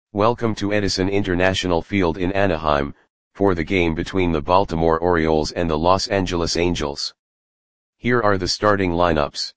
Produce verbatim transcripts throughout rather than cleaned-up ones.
Welcome to Edison International Field in Anaheim, for the game between the Baltimore Orioles and the Los Angeles Angels. Here are the starting lineups.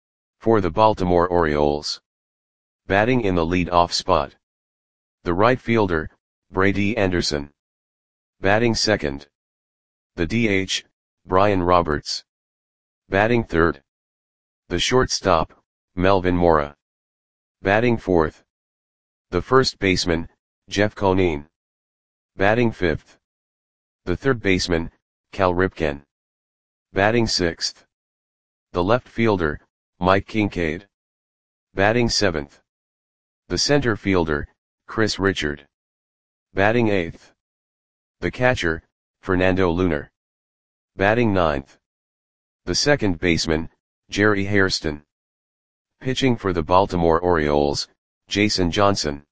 For the Baltimore Orioles. Batting in the lead-off spot. The right fielder, Brady Anderson. Batting second. The D H, Brian Roberts. Batting third. The shortstop, Melvin Mora. Batting fourth. The first baseman, Jeff Conine. Batting fifth. The third baseman, Cal Ripken. Batting sixth. The left fielder, Mike Kincaid. Batting seventh. The center fielder, Chris Richard. Batting eighth. The catcher, Fernando Lunar. Batting ninth. The second baseman, Jerry Hairston. Pitching for the Baltimore Orioles, Jason Johnson.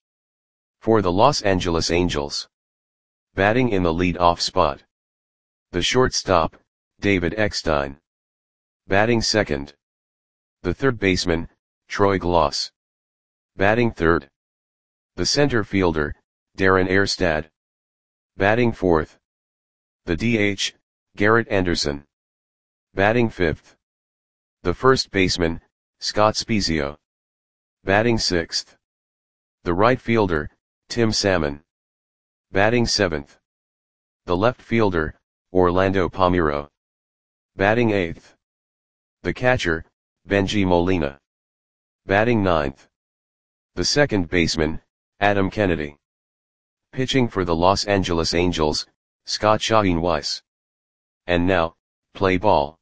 For the Los Angeles Angels. Batting in the lead-off spot. The shortstop, David Eckstein. Batting second. The third baseman, Troy Glaus. Batting third. The center fielder, Darren Erstad. Batting fourth. The D H, Garrett Anderson. Batting fifth. The first baseman, Scott Spiezio. Batting sixth. The right fielder, Tim Salmon. Batting seventh. The left fielder, Orlando Palmeiro. Batting eighth. The catcher, Benji Molina. Batting ninth. The second baseman, Adam Kennedy. Pitching for the Los Angeles Angels, Scott Shaheen Weiss. And now, play ball.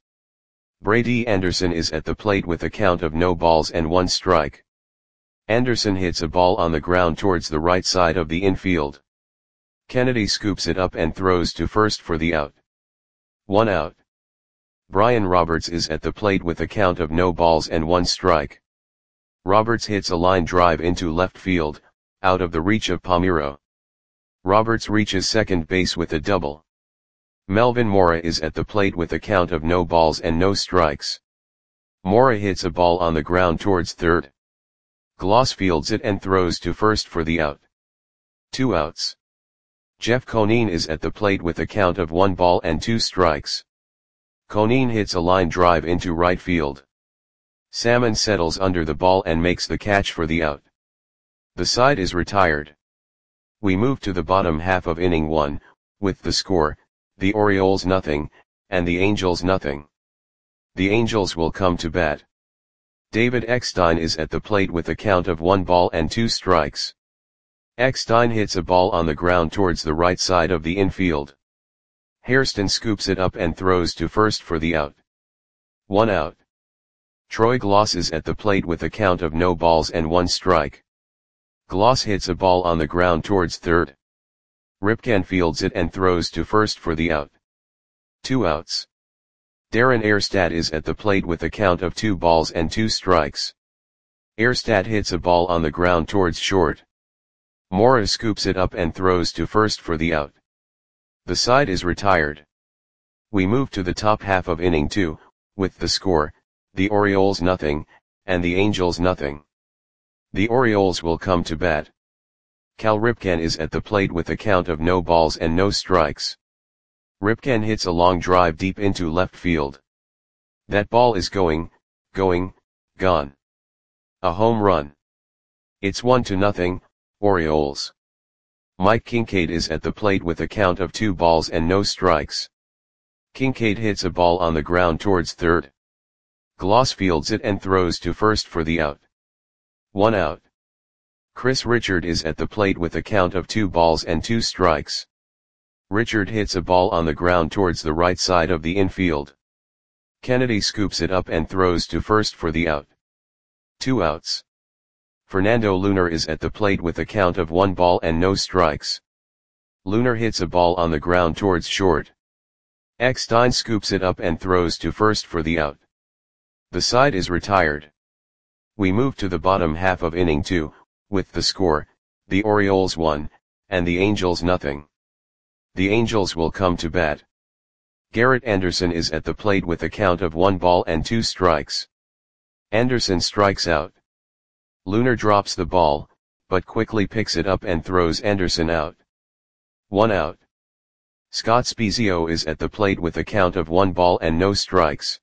Brady Anderson is at the plate with a count of no balls and one strike. Anderson hits a ball on the ground towards the right side of the infield. Kennedy scoops it up and throws to first for the out. One out. Brian Roberts is at the plate with a count of no balls and one strike. Roberts hits a line drive into left field, out of the reach of Palmeiro. Roberts reaches second base with a double. Melvin Mora is at the plate with a count of no balls and no strikes. Mora hits a ball on the ground towards third. Glaus fields it and throws to first for the out. Two outs. Jeff Conine is at the plate with a count of one ball and two strikes. Conine hits a line drive into right field. Salmon settles under the ball and makes the catch for the out. The side is retired. We move to the bottom half of inning one, with the score, the Orioles nothing, and the Angels nothing. The Angels will come to bat. David Eckstein is at the plate with a count of one ball and two strikes. Eckstein hits a ball on the ground towards the right side of the infield. Hairston scoops it up and throws to first for the out. One out. Troy Glaus is at the plate with a count of no balls and one strike. Glaus hits a ball on the ground towards third. Ripken fields it and throws to first for the out. Two outs. Darren Erstad is at the plate with a count of two balls and two strikes. Erstad hits a ball on the ground towards short. Mora scoops it up and throws to first for the out. The side is retired. We move to the top half of inning two, with the score, the Orioles nothing, and the Angels nothing. The Orioles will come to bat. Cal Ripken is at the plate with a count of no balls and no strikes. Ripken hits a long drive deep into left field. That ball is going, going, gone. A home run. It's one to nothing, Orioles. Mike Kincaid is at the plate with a count of two balls and no strikes. Kincaid hits a ball on the ground towards third. Glaus fields it and throws to first for the out. One out. Chris Richard is at the plate with a count of two balls and two strikes. Richard hits a ball on the ground towards the right side of the infield. Kennedy scoops it up and throws to first for the out. Two outs. Fernando Lunar is at the plate with a count of one ball and no strikes. Lunar hits a ball on the ground towards short. Eckstein scoops it up and throws to first for the out. The side is retired. We move to the bottom half of inning two, with the score, the Orioles one, and the Angels nothing. The Angels will come to bat. Garrett Anderson is at the plate with a count of one ball and two strikes. Anderson strikes out. Lunar drops the ball, but quickly picks it up and throws Anderson out. One out. Scott Spiezio is at the plate with a count of one ball and no strikes.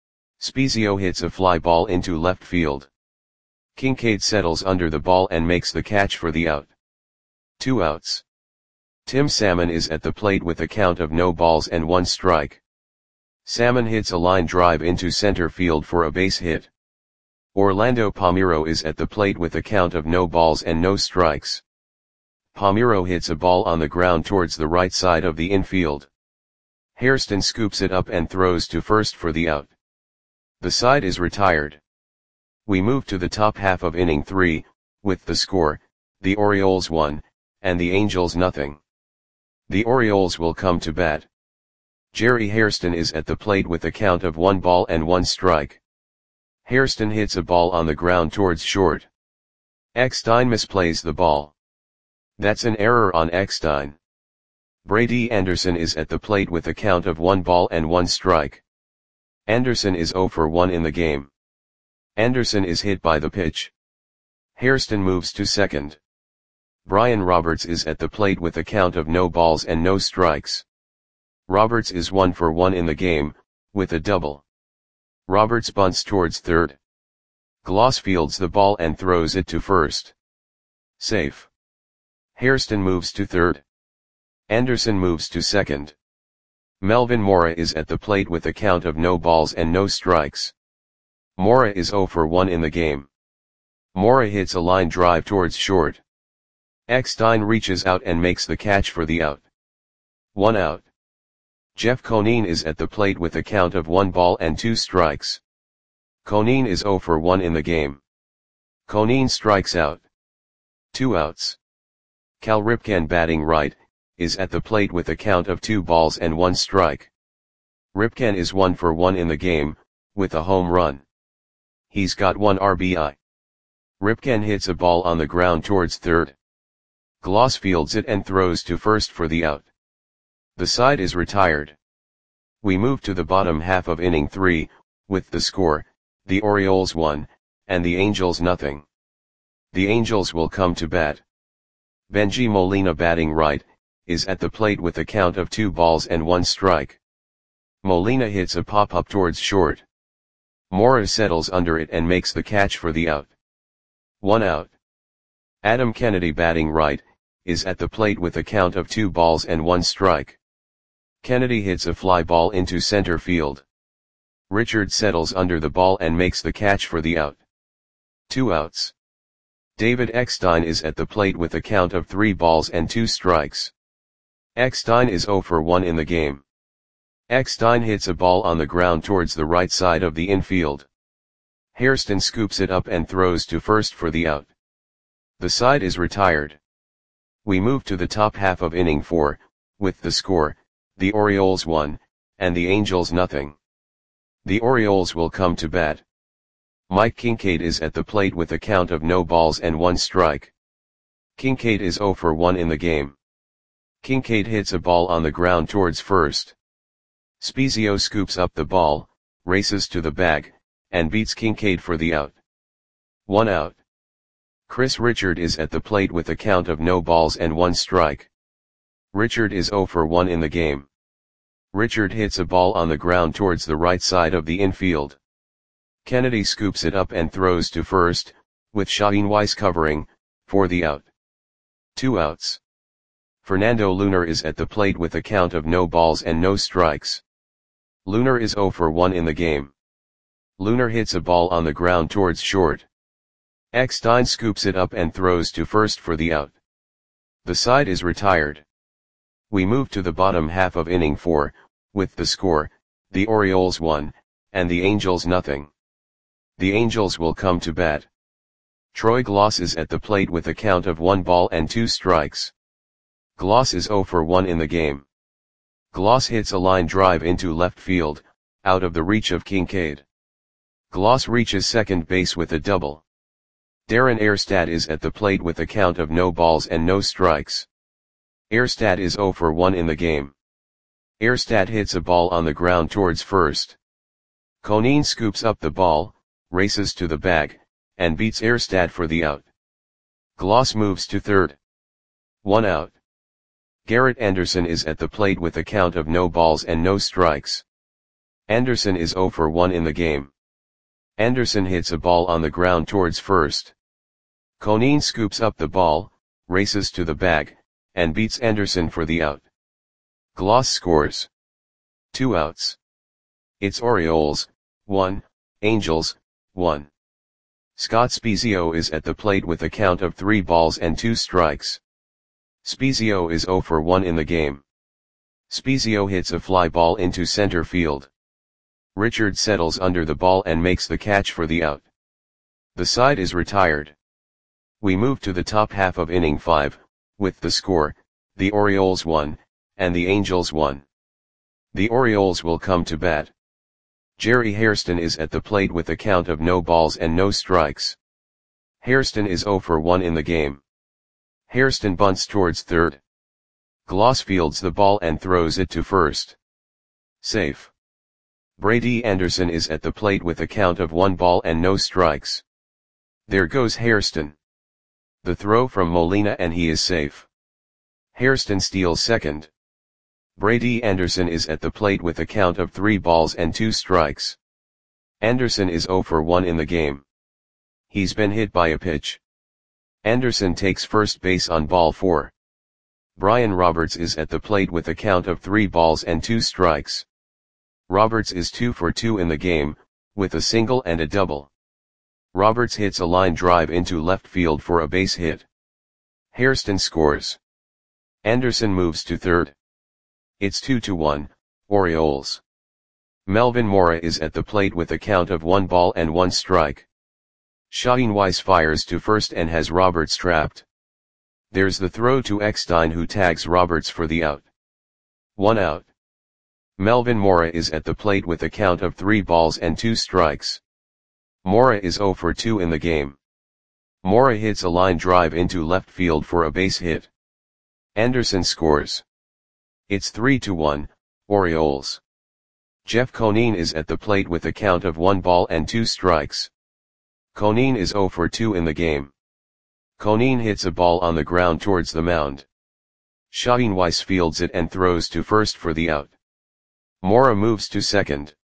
Spiezio hits a fly ball into left field. Kincaid settles under the ball and makes the catch for the out. Two outs. Tim Salmon is at the plate with a count of no balls and one strike. Salmon hits a line drive into center field for a base hit. Orlando Palmeiro is at the plate with a count of no balls and no strikes. Palmeiro hits a ball on the ground towards the right side of the infield. Hairston scoops it up and throws to first for the out. The side is retired. We move to the top half of inning three, with the score, the Orioles one, and the Angels nothing. The Orioles will come to bat. Jerry Hairston is at the plate with a count of one ball and one strike. Hairston hits a ball on the ground towards short. Eckstein misplays the ball. That's an error on Eckstein. Brady Anderson is at the plate with a count of one ball and one strike. Anderson is zero for one in the game. Anderson is hit by the pitch. Hairston moves to second. Brian Roberts is at the plate with a count of no balls and no strikes. Roberts is one for one in the game, with a double. Roberts bunts towards third. Gloss fields the ball and throws it to first. Safe. Hairston moves to third. Anderson moves to second. Melvin Mora is at the plate with a count of no balls and no strikes. Mora is zero for one in the game. Mora hits a line drive towards short. Eckstein reaches out and makes the catch for the out. One out. Jeff Conine is at the plate with a count of one ball and two strikes. Conine is zero for one in the game. Conine strikes out. Two outs. Cal Ripken, batting right, is at the plate with a count of two balls and one strike. Ripken is one for one in the game, with a home run. He's got one R B I. Ripken hits a ball on the ground towards third. Gloss fields it and throws to first for the out. The side is retired. We move to the bottom half of inning three, with the score, the Orioles one, and the Angels nothing. The Angels will come to bat. Benji Molina, batting right, is at the plate with a count of two balls and one strike. Molina hits a pop-up towards short. Mora settles under it and makes the catch for the out. One out. Adam Kennedy, batting right, is at the plate with a count of two balls and one strike. Kennedy hits a fly ball into center field. Richard settles under the ball and makes the catch for the out. Two outs. David Eckstein is at the plate with a count of three balls and two strikes. Eckstein is zero for one in the game. Eckstein hits a ball on the ground towards the right side of the infield. Hairston scoops it up and throws to first for the out. The side is retired. We move to the top half of inning four, with the score, the Orioles one, and the Angels nothing. The Orioles will come to bat. Mike Kincaid is at the plate with a count of no balls and one strike. Kincaid is zero for one in the game. Kincaid hits a ball on the ground towards first. Spiezio scoops up the ball, races to the bag, and beats Kincaid for the out. One out. Chris Richard is at the plate with a count of no balls and one strike. Richard is zero for one in the game. Richard hits a ball on the ground towards the right side of the infield. Kennedy scoops it up and throws to first, with Shaheen Weiss covering, for the out. Two outs. Fernando Lunar is at the plate with a count of no balls and no strikes. Lunar is zero for one in the game. Lunar hits a ball on the ground towards short. Eckstein scoops it up and throws to first for the out. The side is retired. We move to the bottom half of inning four, with the score, the Orioles one, and the Angels nothing. The Angels will come to bat. Troy Gloss is at the plate with a count of one ball and two strikes. Gloss is zero for one in the game. Gloss hits a line drive into left field, out of the reach of Kincaid. Gloss reaches second base with a double. Darren Erstad is at the plate with a count of no balls and no strikes. Erstad is zero for one in the game. Erstad hits a ball on the ground towards first. Conine scoops up the ball, races to the bag, and beats Erstad for the out. Gloss moves to third. One out. Garrett Anderson is at the plate with a count of no balls and no strikes. Anderson is zero for one in the game. Anderson hits a ball on the ground towards first. Conine scoops up the ball, races to the bag, and beats Anderson for the out. Gloss scores. Two outs. It's Orioles, one, Angels, one. Scott Spiezio is at the plate with a count of three balls and two strikes. Spiezio is zero for one in the game. Spiezio hits a fly ball into center field. Richard settles under the ball and makes the catch for the out. The side is retired. We move to the top half of inning five, with the score, the Orioles one, and the Angels one. The Orioles will come to bat. Jerry Hairston is at the plate with a count of no balls and no strikes. Hairston is zero for one in the game. Hairston bunts towards third. Gloss fields the ball and throws it to first. Safe. Brady Anderson is at the plate with a count of one ball and no strikes. There goes Hairston. The throw from Molina and he is safe. Hairston steals second. Brady Anderson is at the plate with a count of three balls and two strikes. Anderson is zero for one in the game. He's been hit by a pitch. Anderson takes first base on ball four. Brian Roberts is at the plate with a count of three balls and two strikes. Roberts is two for two in the game, with a single and a double. Roberts hits a line drive into left field for a base hit. Hairston scores. Anderson moves to third. It's two to one, Orioles. Melvin Mora is at the plate with a count of one ball and one strike. Shaheen Weiss fires to first and has Roberts trapped. There's the throw to Eckstein who tags Roberts for the out. One out. Melvin Mora is at the plate with a count of three balls and two strikes. Mora is zero for two in the game. Mora hits a line drive into left field for a base hit. Anderson scores. It's three to one, Orioles. Jeff Conine is at the plate with a count of one ball and two strikes. Conine is zero for two in the game. Conine hits a ball on the ground towards the mound. Shaheen Weiss fields it and throws to first for the out. Mora moves to second.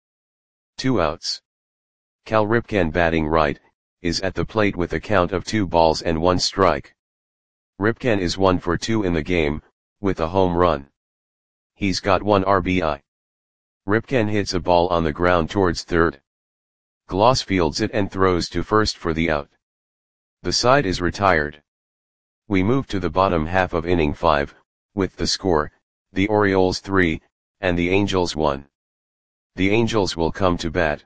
Two outs. Cal Ripken, batting right, is at the plate with a count of two balls and one strike. Ripken is one for two in the game, with a home run. He's got one R B I. Ripken hits a ball on the ground towards third. Gloss fields it and throws to first for the out. The side is retired. We move to the bottom half of inning five, with the score, the Orioles three, and the Angels one. The Angels will come to bat.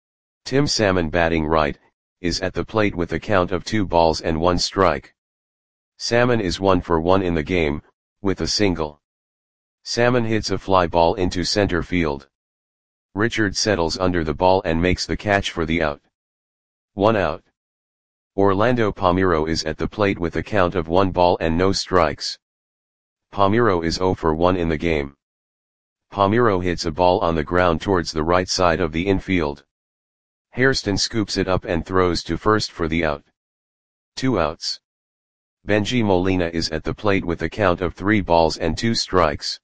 Tim Salmon, batting right, is at the plate with a count of two balls and one strike. Salmon is one for one in the game, with a single. Salmon hits a fly ball into center field. Richard settles under the ball and makes the catch for the out. One out. Orlando Palmeiro is at the plate with a count of one ball and no strikes. Palmeiro is zero for one in the game. Palmeiro hits a ball on the ground towards the right side of the infield. Hairston scoops it up and throws to first for the out. Two outs. Benji Molina is at the plate with a count of three balls and two strikes.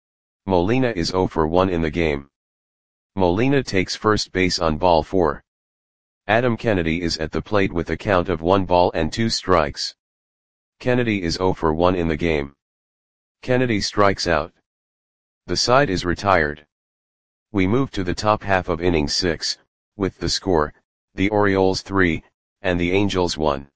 Molina is zero for one in the game. Molina takes first base on ball four. Adam Kennedy is at the plate with a count of one ball and two strikes. Kennedy is zero for one in the game. Kennedy strikes out. The side is retired. We move to the top half of inning six, with the score, the Orioles three, and the Angels one.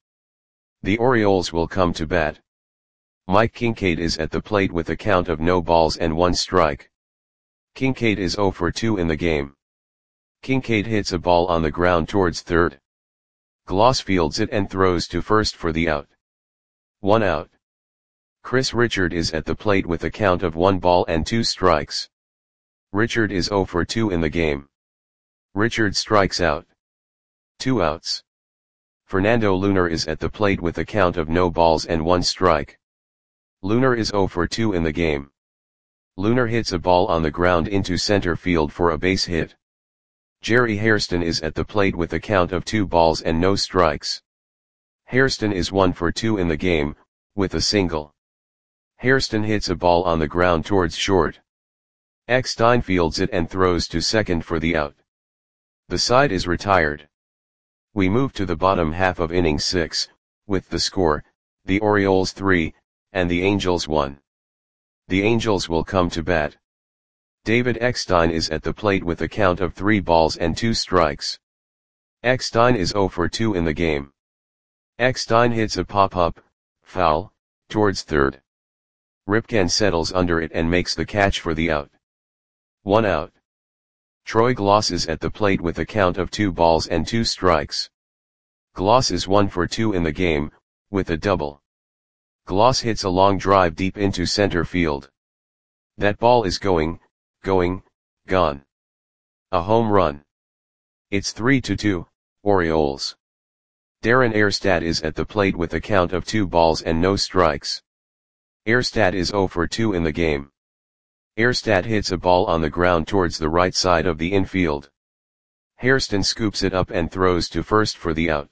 The Orioles will come to bat. Mike Kincaid is at the plate with a count of no balls and one strike. Kincaid is zero for two in the game. Kincaid hits a ball on the ground towards third. Gloss fields it and throws to first for the out. One out. Chris Richard is at the plate with a count of one ball and two strikes. Richard is zero for two in the game. Richard strikes out. Two outs. Fernando Lunar is at the plate with a count of no balls and one strike. Lunar is zero for two in the game. Lunar hits a ball on the ground into center field for a base hit. Jerry Hairston is at the plate with a count of two balls and no strikes. Hairston is one for two in the game, with a single. Hairston hits a ball on the ground towards short. Eckstein fields it and throws to second for the out. The side is retired. We move to the bottom half of inning six, with the score, the Orioles three, and the Angels one. The Angels will come to bat. David Eckstein is at the plate with a count of three balls and two strikes. Eckstein is zero for two in the game. Eckstein hits a pop-up, foul, towards third. Ripken settles under it and makes the catch for the out. One out. Troy Gloss is at the plate with a count of two balls and two strikes. Gloss is one for two in the game, with a double. Gloss hits a long drive deep into center field. That ball is going, going, gone. A home run. It's three to two, Orioles. Darren Erstad is at the plate with a count of two balls and no strikes. Erstad is zero for two in the game. Erstad hits a ball on the ground towards the right side of the infield. Hairston scoops it up and throws to first for the out.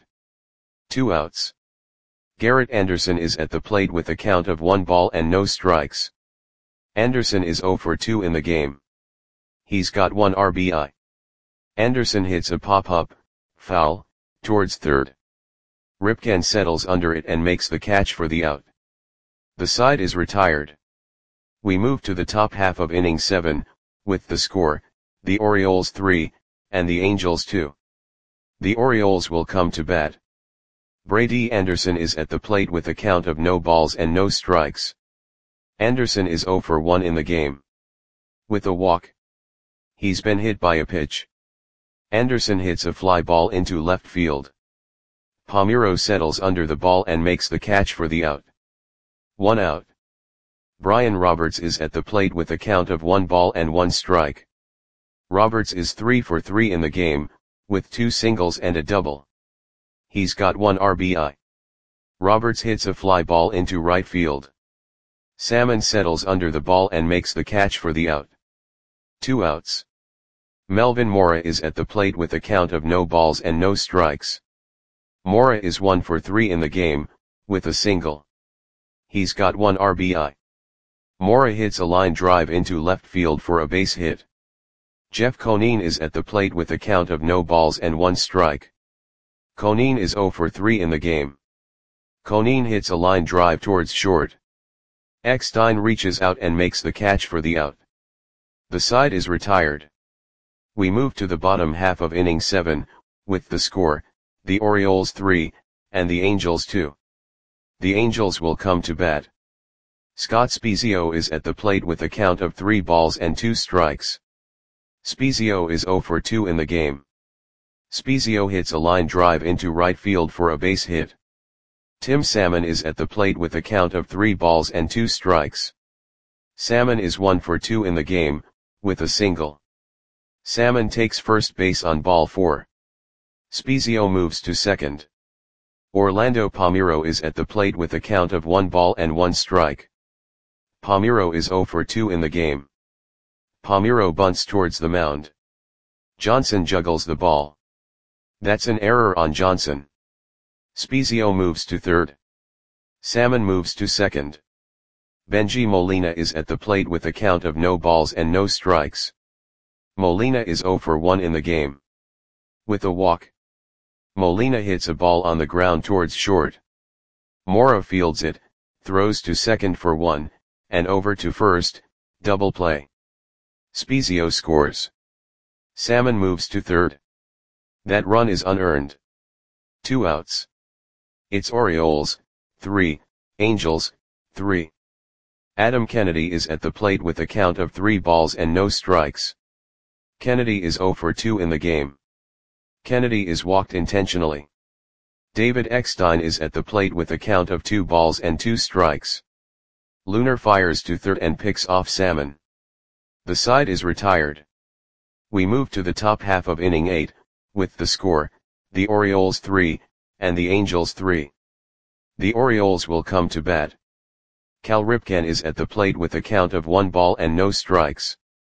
Two outs. Garrett Anderson is at the plate with a count of one ball and no strikes. Anderson is zero for two in the game. He's got one R B I. Anderson hits a pop-up, foul, towards third. Ripken settles under it and makes the catch for the out. The side is retired. We move to the top half of inning seven, with the score, the Orioles three, and the Angels two. The Orioles will come to bat. Brady Anderson is at the plate with a count of no balls and no strikes. Anderson is zero for one in the game. With a walk. He's been hit by a pitch. Anderson hits a fly ball into left field. Palmeiro settles under the ball and makes the catch for the out. One out. Brian Roberts is at the plate with a count of one ball and one strike. Roberts is three for three in the game, with two singles and a double. He's got one R B I. Roberts hits a fly ball into right field. Salmon settles under the ball and makes the catch for the out. Two outs. Melvin Mora is at the plate with a count of no balls and no strikes. Mora is one for three in the game, with a single. He's got one R B I. Mora hits a line drive into left field for a base hit. Jeff Conine is at the plate with a count of no balls and one strike. Conine is zero for three in the game. Conine hits a line drive towards short. Eckstein reaches out and makes the catch for the out. The side is retired. We move to the bottom half of inning seven, with the score, the Orioles three, and the Angels two. The Angels will come to bat. Scott Spiezio is at the plate with a count of three balls and two strikes. Spiezio is zero for two in the game. Spiezio hits a line drive into right field for a base hit. Tim Salmon is at the plate with a count of three balls and two strikes. Salmon is one for two in the game, with a single. Salmon takes first base on ball four. Spiezio moves to second. Orlando Palmeiro is at the plate with a count of one ball and one strike. Palmeiro is zero for two in the game. Palmeiro bunts towards the mound. Johnson juggles the ball. That's an error on Johnson. Spiezio moves to third. Salmon moves to second. Benji Molina is at the plate with a count of no balls and no strikes. Molina is zero for one in the game. With a walk. Molina hits a ball on the ground towards short. Mora fields it, throws to second for one, and over to first, double play. Spiezio scores. Salmon moves to third. That run is unearned. Two outs. It's Orioles, three, Angels, three. Adam Kennedy is at the plate with a count of three balls and no strikes. Kennedy is zero for two in the game. Kennedy is walked intentionally. David Eckstein is at the plate with a count of two balls and two strikes. Lunar fires to third and picks off Salmon. The side is retired. We move to the top half of inning eight, with the score, the Orioles three, and the Angels three. The Orioles will come to bat. Cal Ripken is at the plate with a count of one ball and no strikes.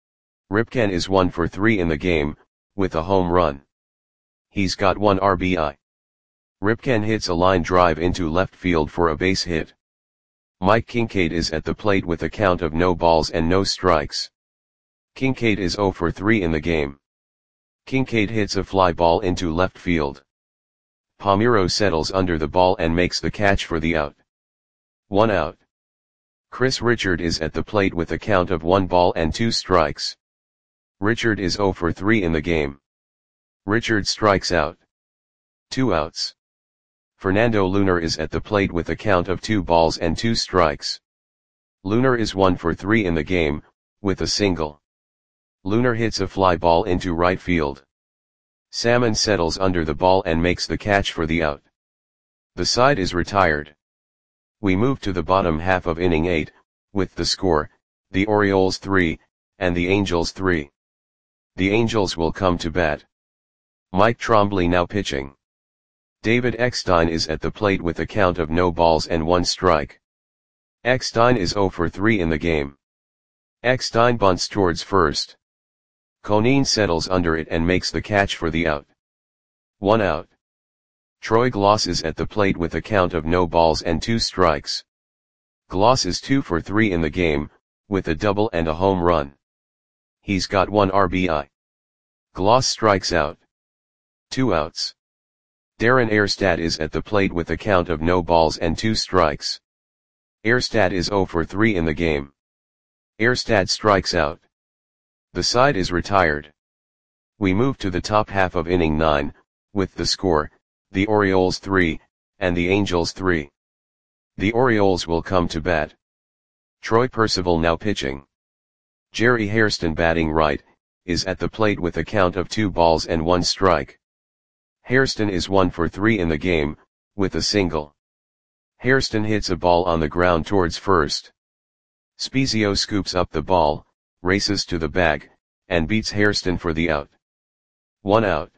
Ripken is one for three in the game, with a home run. He's got one R B I. Ripken hits a line drive into left field for a base hit. Mike Kincaid is at the plate with a count of no balls and no strikes. Kincaid is zero for three in the game. Kincaid hits a fly ball into left field. Palmeiro settles under the ball and makes the catch for the out. One out. Chris Richard is at the plate with a count of one ball and two strikes. Richard is zero for three in the game. Richard strikes out. Two outs. Fernando Lunar is at the plate with a count of two balls and two strikes. Lunar is one for three in the game, with a single. Lunar hits a fly ball into right field. Salmon settles under the ball and makes the catch for the out. The side is retired. We move to the bottom half of inning eight, with the score, the Orioles three, and the Angels three. The Angels will come to bat. Mike Trombley now pitching. David Eckstein is at the plate with a count of no balls and one strike. Eckstein is zero for three in the game. Eckstein bunts towards first. Conine settles under it and makes the catch for the out. One out. Troy Gloss is at the plate with a count of no balls and two strikes. Gloss is two for three in the game, with a double and a home run. He's got one R B I. Gloss strikes out. Two outs. Darren Erstad is at the plate with a count of no balls and two strikes. Erstad is zero for three in the game. Erstad strikes out. The side is retired. We move to the top half of inning nine, with the score, the Orioles three, and the Angels three. The Orioles will come to bat. Troy Percival now pitching. Jerry Hairston batting right, is at the plate with a count of two balls and one strike. Hairston is one for three in the game, with a single. Hairston hits a ball on the ground towards first. Spezio scoops up the ball, races to the bag, and beats Hairston for the out. One out.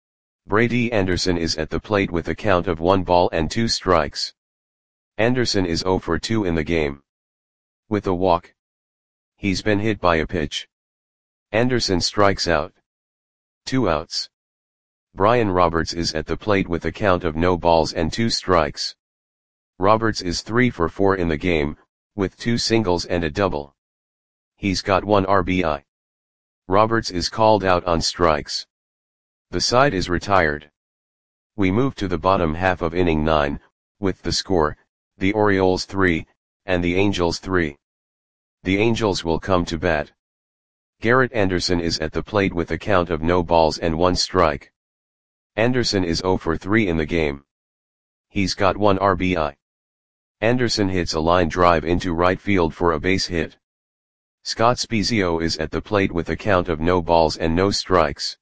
Brady Anderson is at the plate with a count of one ball and two strikes. Anderson is zero for two in the game. With a walk. He's been hit by a pitch. Anderson strikes out. Two outs. Brian Roberts is at the plate with a count of no balls and two strikes. Roberts is three for four in the game, with two singles and a double. He's got one R B I. Roberts is called out on strikes. The side is retired. We move to the bottom half of inning nine, with the score, the Orioles three, and the Angels three. The Angels will come to bat. Garrett Anderson is at the plate with a count of no balls and one strike. Anderson is zero for three in the game. He's got one R B I. Anderson hits a line drive into right field for a base hit. Scott Spezio is at the plate with a count of no balls and no strikes.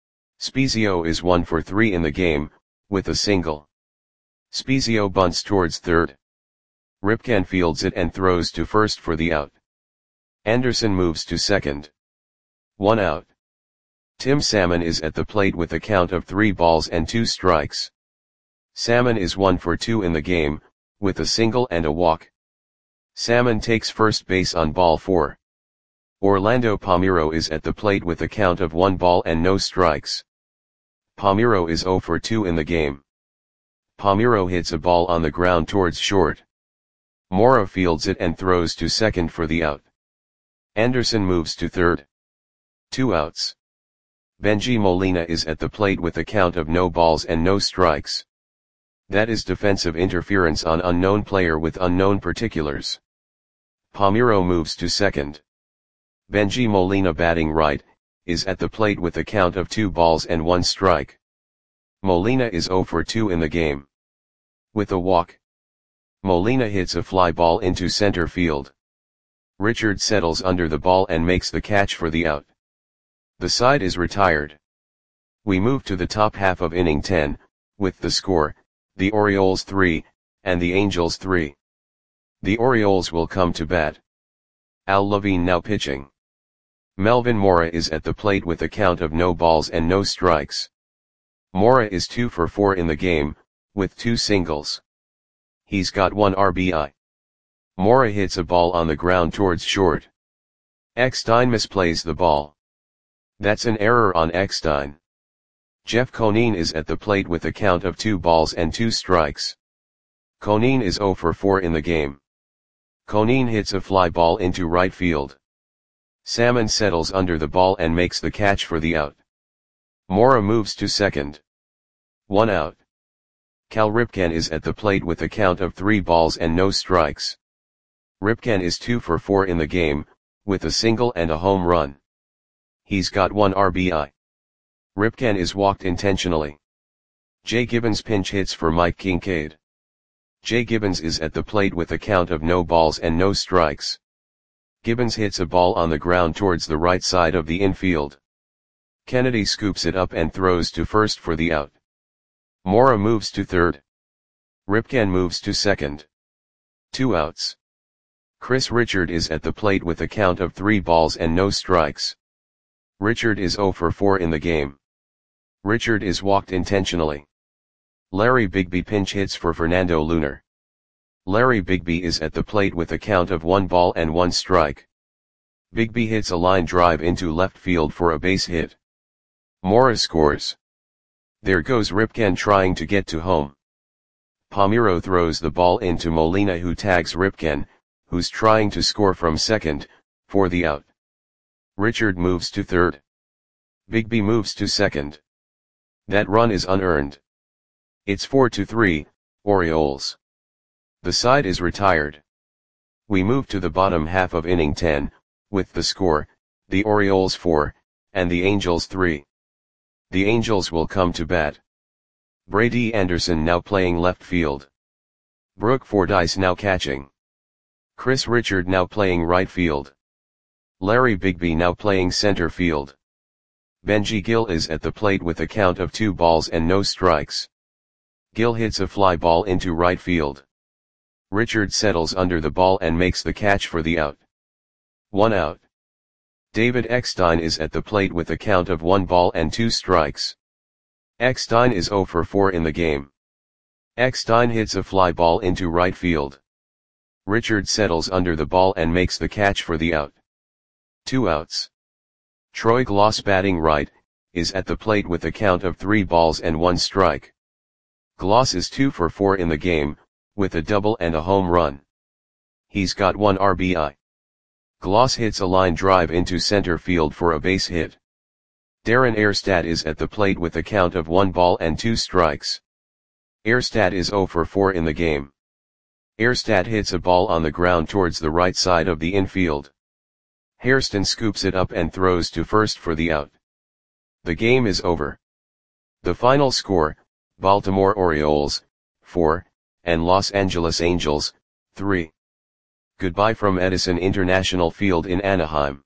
Spezio is one for three in the game, with a single. Spezio bunts towards third. Ripken fields it and throws to first for the out. Anderson moves to second. One out. Tim Salmon is at the plate with a count of three balls and two strikes. Salmon is one for two in the game, with a single and a walk. Salmon takes first base on ball four. Orlando Palmeiro is at the plate with a count of one ball and no strikes. Palmeiro is zero for two in the game. Palmeiro hits a ball on the ground towards short. Mora fields it and throws to second for the out. Anderson moves to third. Two outs. Benji Molina is at the plate with a count of no balls and no strikes. That is defensive interference on unknown player with unknown particulars. Palmeiro moves to second. Benji Molina batting right, is at the plate with a count of two balls and one strike. Molina is zero for two in the game. With a walk. Molina hits a fly ball into center field. Richard settles under the ball and makes the catch for the out. The side is retired. We move to the top half of inning ten, with the score, the Orioles three, and the Angels three. The Orioles will come to bat. Al Levine now pitching. Melvin Mora is at the plate with a count of no balls and no strikes. Mora is two for four in the game, with two singles. He's got one R B I. Mora hits a ball on the ground towards short. Eckstein misplays the ball. That's an error on Eckstein. Jeff Conine is at the plate with a count of two balls and two strikes. Conine is zero for four in the game. Conine hits a fly ball into right field. Salmon settles under the ball and makes the catch for the out. Mora moves to second. One out. Cal Ripken is at the plate with a count of three balls and no strikes. Ripken is two for four in the game, with a single and a home run. He's got one R B I. Ripken is walked intentionally. Jay Gibbons pinch hits for Mike Kincaid. Jay Gibbons is at the plate with a count of no balls and no strikes. Gibbons hits a ball on the ground towards the right side of the infield. Kennedy scoops it up and throws to first for the out. Mora moves to third. Ripken moves to second. Two outs. Chris Richard is at the plate with a count of three balls and no strikes. Richard is zero for four in the game. Richard is walked intentionally. Larry Bigby pinch hits for Fernando Lunar. Larry Bigby is at the plate with a count of one ball and one strike. Bigby hits a line drive into left field for a base hit. Mora scores. There goes Ripken trying to get to home. Palmeiro throws the ball into Molina, who tags Ripken, who's trying to score from second, for the out. Richard moves to third. Bigby moves to second. That run is unearned. It's four to three, Orioles. The side is retired. We move to the bottom half of inning ten, with the score, the Orioles four, and the Angels three. The Angels will come to bat. Brady Anderson now playing left field. Brooke Fordyce now catching. Chris Richard now playing right field. Larry Bigby now playing center field. Benji Gill is at the plate with a count of two balls and no strikes. Gill hits a fly ball into right field. Richard settles under the ball and makes the catch for the out. One out. David Eckstein is at the plate with a count of one ball and two strikes. Eckstein is zero for four in the game. Eckstein hits a fly ball into right field. Richard settles under the ball and makes the catch for the out. Two outs. Troy Gloss, batting right, is at the plate with a count of three balls and one strike. Gloss is two for four in the game, with a double and a home run. He's got one R B I. Gloss hits a line drive into center field for a base hit. Darren Erstad is at the plate with a count of one ball and two strikes. Erstad is zero for four in the game. Erstad hits a ball on the ground towards the right side of the infield. Hairston scoops it up and throws to first for the out. The game is over. The final score, Baltimore Orioles, four, and Los Angeles Angels, three. Goodbye from Edison International Field in Anaheim.